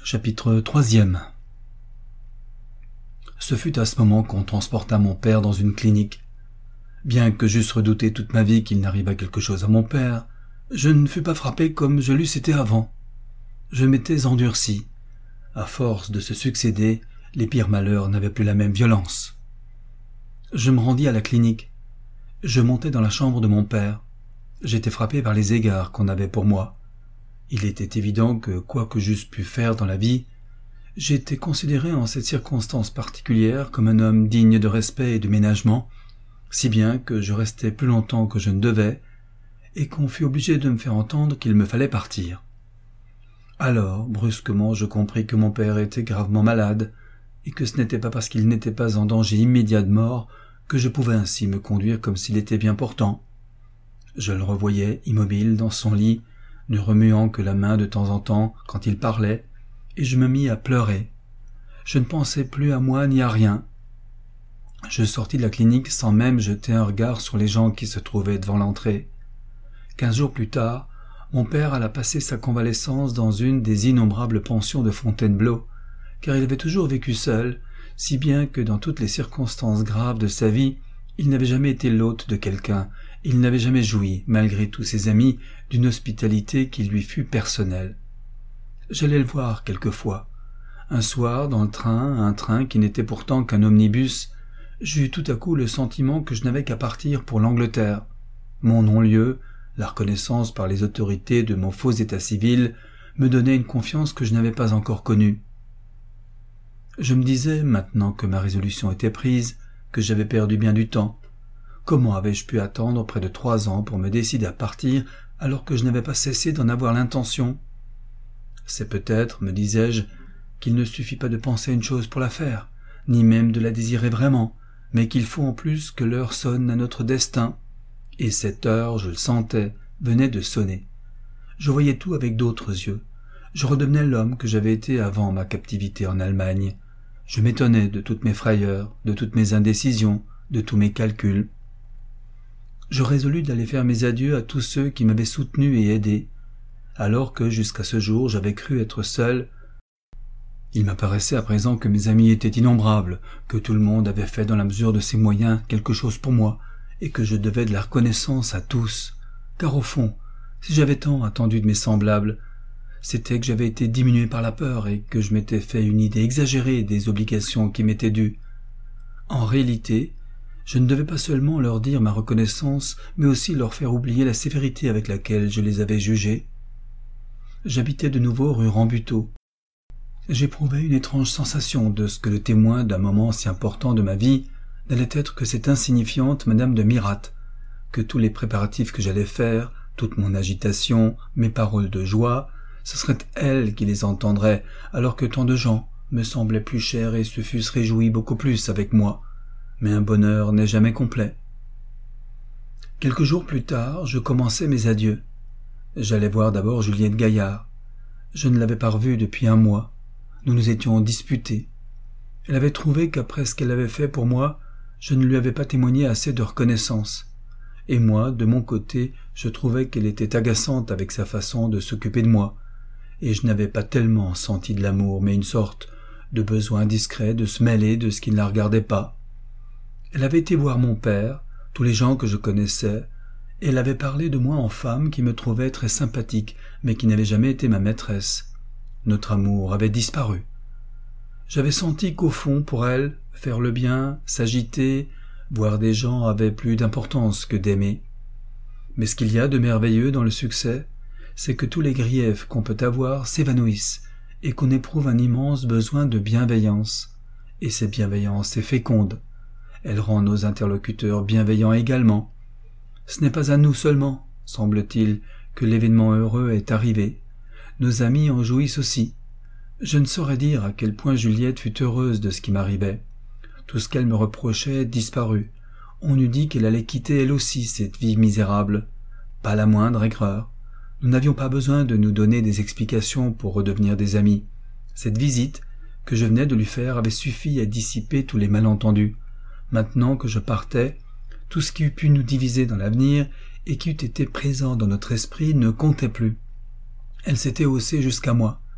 Chapitre 3e. Ce fut à ce moment qu'on transporta mon père dans une clinique. Bien que j'eusse redouté toute ma vie qu'il n'arrivât quelque chose à mon père, je ne fus pas frappé comme je l'eusse été avant. Je m'étais endurci. À force de se succéder, les pires malheurs n'avaient plus la même violence. Je me rendis à la clinique. Je montai dans la chambre de mon père. J'étais frappé par les égards qu'on avait pour moi. Il était évident que, quoi que j'eusse pu faire dans la vie, j'étais considéré en cette circonstance particulière comme un homme digne de respect et de ménagement, si bien que je restai plus longtemps que je ne devais, et qu'on fut obligé de me faire entendre qu'il me fallait partir. Alors, brusquement, je compris que mon père était gravement malade, et que ce n'était pas parce qu'il n'était pas en danger immédiat de mort que je pouvais ainsi me conduire comme s'il était bien portant. Je le revoyais immobile dans son lit, ne remuant que la main de temps en temps quand il parlait, et je me mis à pleurer. Je ne pensais plus à moi ni à rien. Je sortis de la clinique sans même jeter un regard sur les gens qui se trouvaient devant l'entrée. 15 jours plus tard, mon père alla passer sa convalescence dans une des innombrables pensions de Fontainebleau, car il avait toujours vécu seul, si bien que dans toutes les circonstances graves de sa vie, il n'avait jamais été l'hôte de quelqu'un, il n'avait jamais joui, malgré tous ses amis, d'une hospitalité qui lui fut personnelle. J'allais le voir quelquefois. Un soir, dans le train, un train qui n'était pourtant qu'un omnibus, j'eus tout à coup le sentiment que je n'avais qu'à partir pour l'Angleterre. Mon non-lieu, la reconnaissance par les autorités de mon faux état civil, me donnait une confiance que je n'avais pas encore connue. Je me disais, maintenant que ma résolution était prise, que j'avais perdu bien du temps. Comment avais-je pu attendre près de 3 ans pour me décider à partir alors que je n'avais pas cessé d'en avoir l'intention? C'est peut-être, me disais-je, qu'il ne suffit pas de penser une chose pour la faire, ni même de la désirer vraiment, mais qu'il faut en plus que l'heure sonne à notre destin. Et cette heure, je le sentais, venait de sonner. Je voyais tout avec d'autres yeux. Je redevenais l'homme que j'avais été avant ma captivité en Allemagne. Je m'étonnais de toutes mes frayeurs, de toutes mes indécisions, de tous mes calculs. Je résolus d'aller faire mes adieux à tous ceux qui m'avaient soutenu et aidé. Alors que, jusqu'à ce jour, j'avais cru être seul, il m'apparaissait à présent que mes amis étaient innombrables, que tout le monde avait fait dans la mesure de ses moyens quelque chose pour moi, et que je devais de la reconnaissance à tous. Car au fond, si j'avais tant attendu de mes semblables, c'était que j'avais été diminué par la peur et que je m'étais fait une idée exagérée des obligations qui m'étaient dues. En réalité, je ne devais pas seulement leur dire ma reconnaissance, mais aussi leur faire oublier la sévérité avec laquelle je les avais jugés. J'habitais de nouveau rue Rambuteau. J'éprouvais une étrange sensation de ce que le témoin d'un moment si important de ma vie n'allait être que cette insignifiante Madame de Miratte, que tous les préparatifs que j'allais faire, toute mon agitation, mes paroles de joie, ce serait elle qui les entendrait, alors que tant de gens me semblaient plus chers et se fussent réjouis beaucoup plus avec moi. Mais un bonheur n'est jamais complet. Quelques jours plus tard, je commençais mes adieux. J'allais voir d'abord Juliette Gaillard. Je ne l'avais pas revue depuis 1 mois. Nous nous étions disputés. Elle avait trouvé qu'après ce qu'elle avait fait pour moi, je ne lui avais pas témoigné assez de reconnaissance. Et moi, de mon côté, je trouvais qu'elle était agaçante avec sa façon de s'occuper de moi. Et je n'avais pas tellement senti de l'amour, mais une sorte de besoin discret de se mêler de ce qui ne la regardait pas. Elle avait été voir mon père, tous les gens que je connaissais, et elle avait parlé de moi en femme qui me trouvait très sympathique, mais qui n'avait jamais été ma maîtresse. Notre amour avait disparu. J'avais senti qu'au fond, pour elle, faire le bien, s'agiter, voir des gens avait plus d'importance que d'aimer. Mais ce qu'il y a de merveilleux dans le succès, c'est que tous les griefs qu'on peut avoir s'évanouissent et qu'on éprouve un immense besoin de bienveillance. Et cette bienveillance est féconde. Elle rend nos interlocuteurs bienveillants également. Ce n'est pas à nous seulement, semble-t-il, que l'événement heureux est arrivé. Nos amis en jouissent aussi. Je ne saurais dire à quel point Juliette fut heureuse de ce qui m'arrivait. Tout ce qu'elle me reprochait disparut. On eût dit qu'elle allait quitter elle aussi cette vie misérable. Pas la moindre aigreur. Nous n'avions pas besoin de nous donner des explications pour redevenir des amis. Cette visite que je venais de lui faire avait suffi à dissiper tous les malentendus. Maintenant que je partais, tout ce qui eût pu nous diviser dans l'avenir et qui eût été présent dans notre esprit ne comptait plus. Elle s'était haussée jusqu'à moi.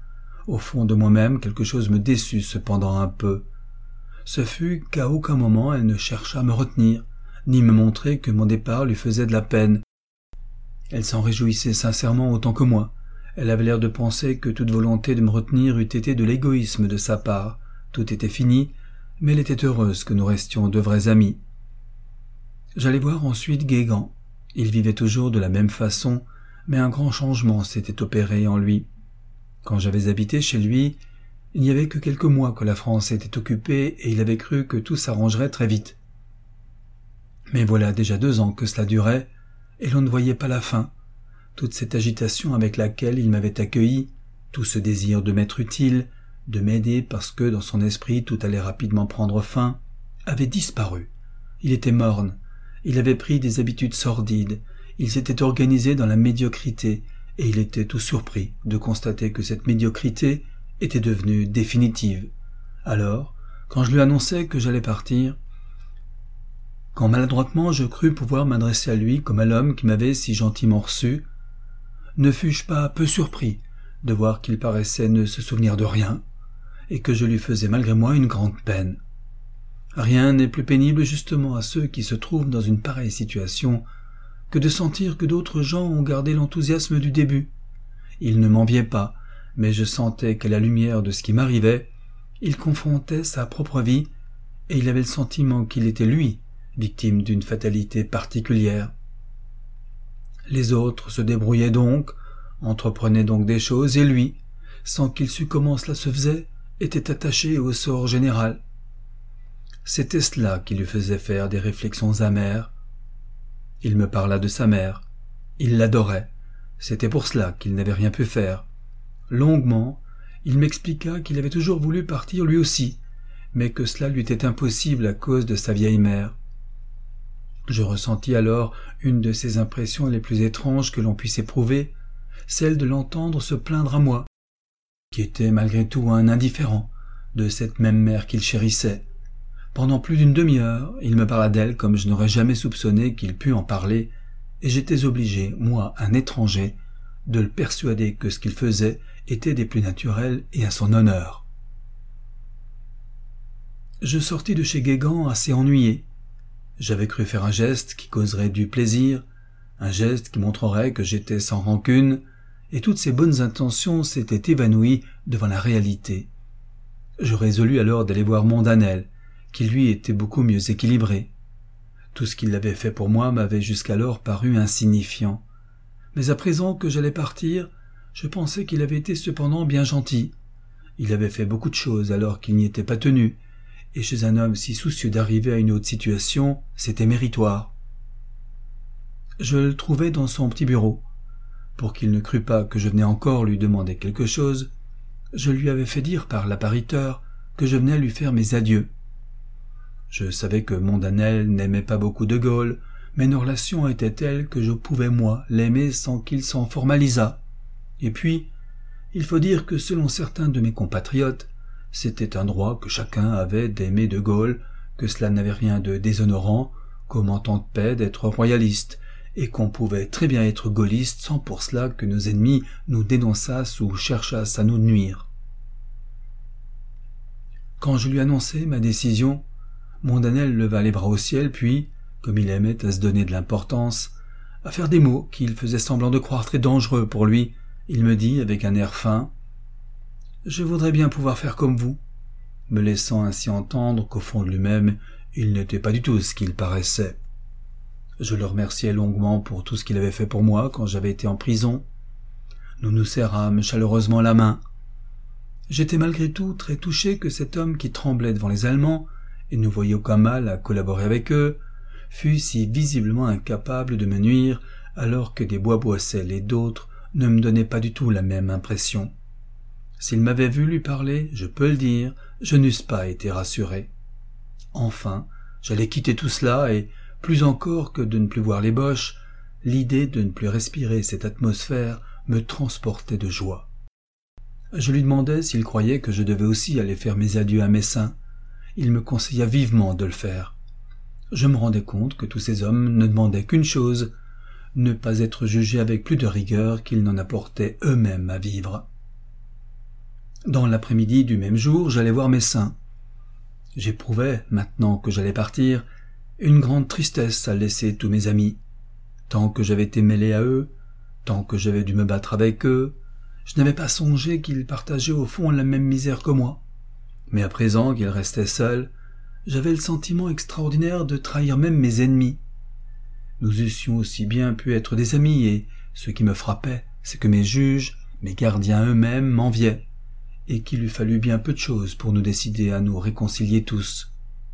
Au fond de moi-même, quelque chose me déçut cependant un peu. Ce fut qu'à aucun moment elle ne chercha à me retenir, ni me montrer que mon départ lui faisait de la peine. Elle s'en réjouissait sincèrement autant que moi. Elle avait l'air de penser que toute volonté de me retenir eût été de l'égoïsme de sa part. Tout était fini, mais elle était heureuse que nous restions de vrais amis. J'allai voir ensuite Guégan. Il vivait toujours de la même façon, mais un grand changement s'était opéré en lui. Quand j'avais habité chez lui, il n'y avait que quelques mois que la France était occupée et il avait cru que tout s'arrangerait très vite. Mais voilà déjà 2 ans que cela durait, et l'on ne voyait pas la fin. Toute cette agitation avec laquelle il m'avait accueilli, tout ce désir de m'être utile, de m'aider parce que dans son esprit tout allait rapidement prendre fin, avait disparu. Il était morne, il avait pris des habitudes sordides, il s'était organisé dans la médiocrité, et il était tout surpris de constater que cette médiocrité était devenue définitive. Alors, quand je lui annonçai que j'allais partir, quand maladroitement je crus pouvoir m'adresser à lui comme à l'homme qui m'avait si gentiment reçu, ne fus-je pas peu surpris de voir qu'il paraissait ne se souvenir de rien, et que je lui faisais malgré moi une grande peine. Rien n'est plus pénible justement à ceux qui se trouvent dans une pareille situation que de sentir que d'autres gens ont gardé l'enthousiasme du début. Il ne m'enviait pas, mais je sentais qu'à la lumière de ce qui m'arrivait, il confrontait sa propre vie, et il avait le sentiment qu'il était lui, victime d'une fatalité particulière. Les autres se débrouillaient donc, entreprenaient donc des choses, et lui, sans qu'il sût comment cela se faisait, était attaché au sort général. C'était cela qui lui faisait faire des réflexions amères. Il me parla de sa mère. Il l'adorait. C'était pour cela qu'il n'avait rien pu faire. Longuement, il m'expliqua qu'il avait toujours voulu partir lui aussi, mais que cela lui était impossible à cause de sa vieille mère. Je ressentis alors une de ces impressions les plus étranges que l'on puisse éprouver, celle de l'entendre se plaindre à moi, qui était malgré tout un indifférent de cette même mère qu'il chérissait. Pendant plus d'une demi-heure, il me parla d'elle comme je n'aurais jamais soupçonné qu'il pût en parler, et j'étais obligé, moi, un étranger, de le persuader que ce qu'il faisait était des plus naturels et à son honneur. Je sortis de chez Guégan assez ennuyé. J'avais cru faire un geste qui causerait du plaisir, un geste qui montrerait que j'étais sans rancune, et toutes ces bonnes intentions s'étaient évanouies devant la réalité. Je résolus alors d'aller voir Mondanel, qui lui était beaucoup mieux équilibré. Tout ce qu'il avait fait pour moi m'avait jusqu'alors paru insignifiant. Mais à présent que j'allais partir, je pensais qu'il avait été cependant bien gentil. Il avait fait beaucoup de choses alors qu'il n'y était pas tenu, et chez un homme si soucieux d'arriver à une autre situation, c'était méritoire. Je le trouvai dans son petit bureau. Pour qu'il ne crût pas que je venais encore lui demander quelque chose, je lui avais fait dire par l'appariteur que je venais lui faire mes adieux. Je savais que Mondanel n'aimait pas beaucoup de Gaulle, mais nos relations étaient telles que je pouvais, moi, l'aimer sans qu'il s'en formalisât. Et puis, il faut dire que selon certains de mes compatriotes, c'était un droit que chacun avait d'aimer de Gaulle, que cela n'avait rien de déshonorant, comme en temps de paix d'être royaliste, et qu'on pouvait très bien être gaulliste sans pour cela que nos ennemis nous dénonçassent ou cherchassent à nous nuire. Quand je lui annonçai ma décision, Mondanel leva les bras au ciel, puis, comme il aimait à se donner de l'importance, à faire des mots qu'il faisait semblant de croire très dangereux pour lui, il me dit avec un air fin « Je voudrais bien pouvoir faire comme vous », me laissant ainsi entendre qu'au fond de lui-même, il n'était pas du tout ce qu'il paraissait. Je le remerciai longuement pour tout ce qu'il avait fait pour moi quand j'avais été en prison. Nous nous serrâmes chaleureusement la main. J'étais malgré tout très touché que cet homme qui tremblait devant les Allemands et ne voyait aucun mal à collaborer avec eux, fût si visiblement incapable de me nuire, alors que des Boisboissel et d'autres ne me donnaient pas du tout la même impression. S'il m'avait vu lui parler, je peux le dire, je n'eusse pas été rassuré. Enfin, j'allais quitter tout cela et, plus encore que de ne plus voir les Boches, l'idée de ne plus respirer cette atmosphère me transportait de joie. Je lui demandai s'il croyait que je devais aussi aller faire mes adieux à Messin. Il me conseilla vivement de le faire. Je me rendais compte que tous ces hommes ne demandaient qu'une chose, ne pas être jugés avec plus de rigueur qu'ils n'en apportaient eux-mêmes à vivre. Dans l'après-midi du même jour, j'allais voir mes saints. J'éprouvais, maintenant que j'allais partir, une grande tristesse à laisser tous mes amis. Tant que j'avais été mêlé à eux, tant que j'avais dû me battre avec eux, je n'avais pas songé qu'ils partageaient au fond la même misère que moi. Mais à présent qu'ils restaient seuls, j'avais le sentiment extraordinaire de trahir même mes ennemis. Nous eussions aussi bien pu être des amis, et ce qui me frappait, c'est que mes juges, mes gardiens eux-mêmes m'enviaient, et qu'il eût fallu bien peu de choses pour nous décider à nous réconcilier tous.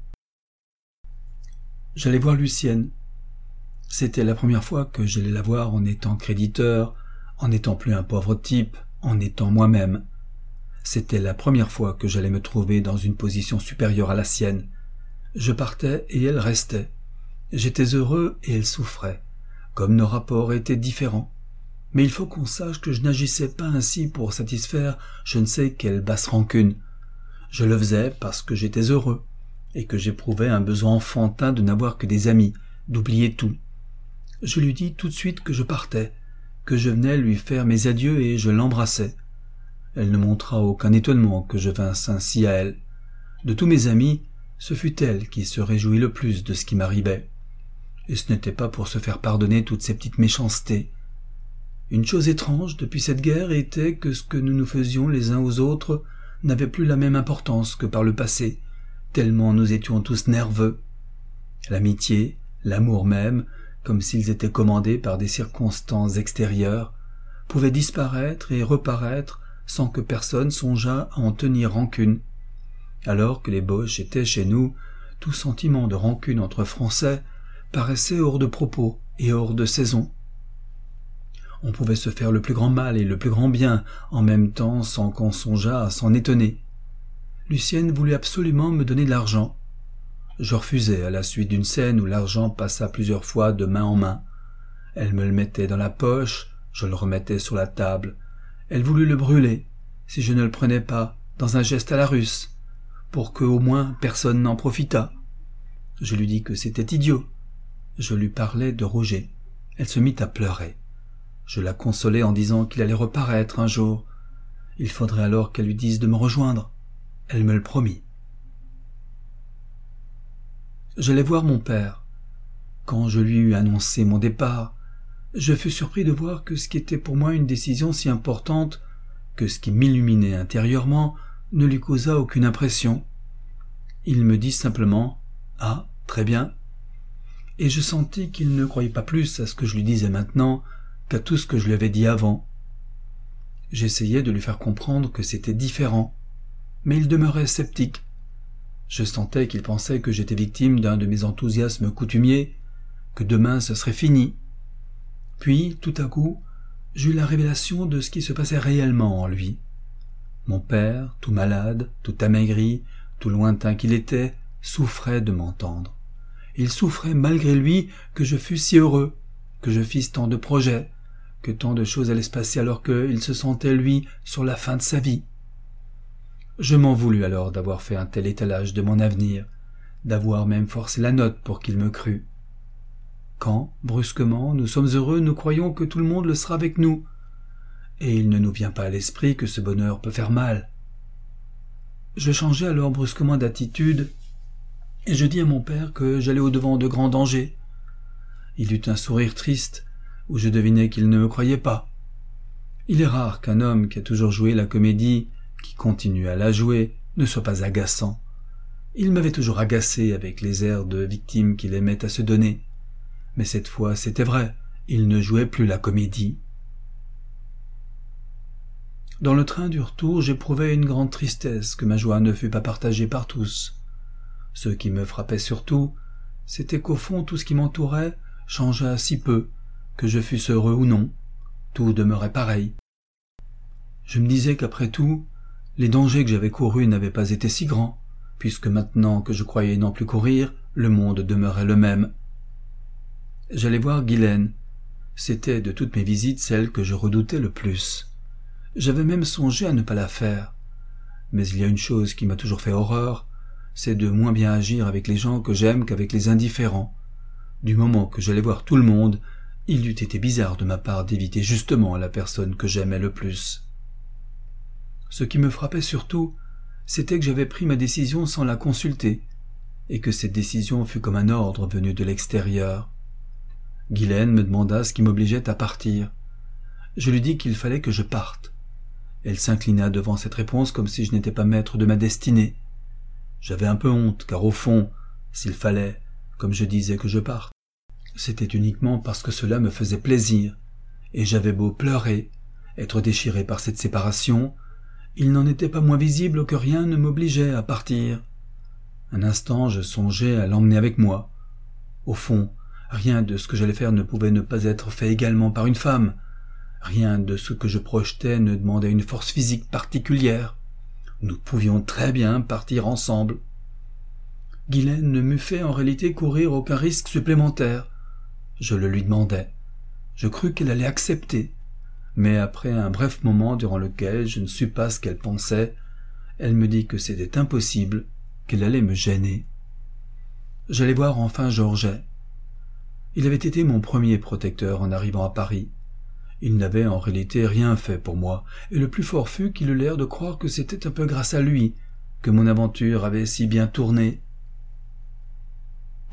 J'allais voir Lucienne. C'était la première fois que j'allais la voir en étant créditeur, en n'étant plus un pauvre type, en étant moi-même. C'était la première fois que j'allais me trouver dans une position supérieure à la sienne. Je partais et elle restait. J'étais heureux et elle souffrait, comme nos rapports étaient différents. Mais il faut qu'on sache que je n'agissais pas ainsi pour satisfaire je ne sais quelle basse rancune. Je le faisais parce que j'étais heureux, et que j'éprouvais un besoin enfantin de n'avoir que des amis, d'oublier tout. Je lui dis tout de suite que je partais, que je venais lui faire mes adieux et je l'embrassai. Elle ne montra aucun étonnement que je vinsse ainsi à elle. De tous mes amis, ce fut elle qui se réjouit le plus de ce qui m'arrivait. Et ce n'était pas pour se faire pardonner toutes ces petites méchancetés. Une chose étrange depuis cette guerre était que ce que nous nous faisions les uns aux autres n'avait plus la même importance que par le passé, tellement nous étions tous nerveux. L'amitié, l'amour même, comme s'ils étaient commandés par des circonstances extérieures, pouvaient disparaître et reparaître sans que personne songeât à en tenir rancune. Alors que les Boches étaient chez nous, tout sentiment de rancune entre Français paraissait hors de propos et hors de saison. On pouvait se faire le plus grand mal et le plus grand bien en même temps sans qu'on songeât à s'en étonner. Lucienne voulait absolument me donner de l'argent. Je refusai à la suite d'une scène où l'argent passa plusieurs fois de main en main. Elle me le mettait dans la poche, je le remettais sur la table. Elle voulut le brûler, si je ne le prenais pas, dans un geste à la russe, pour que au moins personne n'en profitât. Je lui dis que c'était idiot. Je lui parlais de Roger. Elle se mit à pleurer. Je la consolai en disant qu'il allait reparaître un jour. Il faudrait alors qu'elle lui dise de me rejoindre. Elle me le promit. J'allais voir mon père. Quand je lui eus annoncé mon départ, je fus surpris de voir que ce qui était pour moi une décision si importante, que ce qui m'illuminait intérieurement, ne lui causa aucune impression. Il me dit simplement « Ah, très bien », et je sentis qu'il ne croyait pas plus à ce que je lui disais maintenant qu'à tout ce que je lui avais dit avant. J'essayais de lui faire comprendre que c'était différent, mais il demeurait sceptique. Je sentais qu'il pensait que j'étais victime d'un de mes enthousiasmes coutumiers, que demain ce serait fini. Puis, tout à coup, j'eus la révélation de ce qui se passait réellement en lui. Mon père, tout malade, tout amaigri, tout lointain qu'il était, souffrait de m'entendre. Il souffrait malgré lui que je fusse si heureux, que je fisse tant de projets, que tant de choses allaient se passer alors qu'il se sentait, lui, sur la fin de sa vie. Je m'en voulus alors d'avoir fait un tel étalage de mon avenir, d'avoir même forcé la note pour qu'il me crût. Quand, brusquement, nous sommes heureux, nous croyons que tout le monde le sera avec nous, et il ne nous vient pas à l'esprit que ce bonheur peut faire mal. Je changeai alors brusquement d'attitude, et je dis à mon père que j'allais au-devant de grands dangers. Il eut un sourire triste, où je devinai qu'il ne me croyait pas. Il est rare qu'un homme qui a toujours joué la comédie, qui continue à la jouer, ne soit pas agaçant. Il m'avait toujours agacé avec les airs de victime qu'il aimait à se donner. Mais cette fois, c'était vrai, il ne jouait plus la comédie. Dans le train du retour, j'éprouvais une grande tristesse que ma joie ne fût pas partagée par tous. Ce qui me frappait surtout, c'était qu'au fond tout ce qui m'entourait changea si peu, que je fusse heureux ou non, tout demeurait pareil. Je me disais qu'après tout, les dangers que j'avais courus n'avaient pas été si grands, puisque maintenant que je croyais n'en plus courir, le monde demeurait le même. J'allais voir Guylaine. C'était de toutes mes visites celle que je redoutais le plus. J'avais même songé à ne pas la faire. Mais il y a une chose qui m'a toujours fait horreur, c'est de moins bien agir avec les gens que j'aime qu'avec les indifférents. Du moment que j'allais voir tout le monde, il eût été bizarre de ma part d'éviter justement la personne que j'aimais le plus. Ce qui me frappait surtout, c'était que j'avais pris ma décision sans la consulter, et que cette décision fut comme un ordre venu de l'extérieur. Guylaine me demanda ce qui m'obligeait à partir. Je lui dis qu'il fallait que je parte. Elle s'inclina devant cette réponse comme si je n'étais pas maître de ma destinée. J'avais un peu honte, car au fond, s'il fallait, comme je disais, que je parte, c'était uniquement parce que cela me faisait plaisir, et j'avais beau pleurer, être déchiré par cette séparation, il n'en était pas moins visible que rien ne m'obligeait à partir. Un instant, je songeais à l'emmener avec moi. Au fond, rien de ce que j'allais faire ne pouvait ne pas être fait également par une femme. Rien de ce que je projetais ne demandait une force physique particulière. Nous pouvions très bien partir ensemble. Guylaine ne m'eût fait en réalité courir aucun risque supplémentaire. Je le lui demandai. Je crus qu'elle allait accepter. Mais après un bref moment durant lequel je ne sus pas ce qu'elle pensait, elle me dit que c'était impossible, qu'elle allait me gêner. J'allais voir enfin Georget. Il avait été mon premier protecteur en arrivant à Paris. Il n'avait en réalité rien fait pour moi, et le plus fort fut qu'il eut l'air de croire que c'était un peu grâce à lui que mon aventure avait si bien tourné.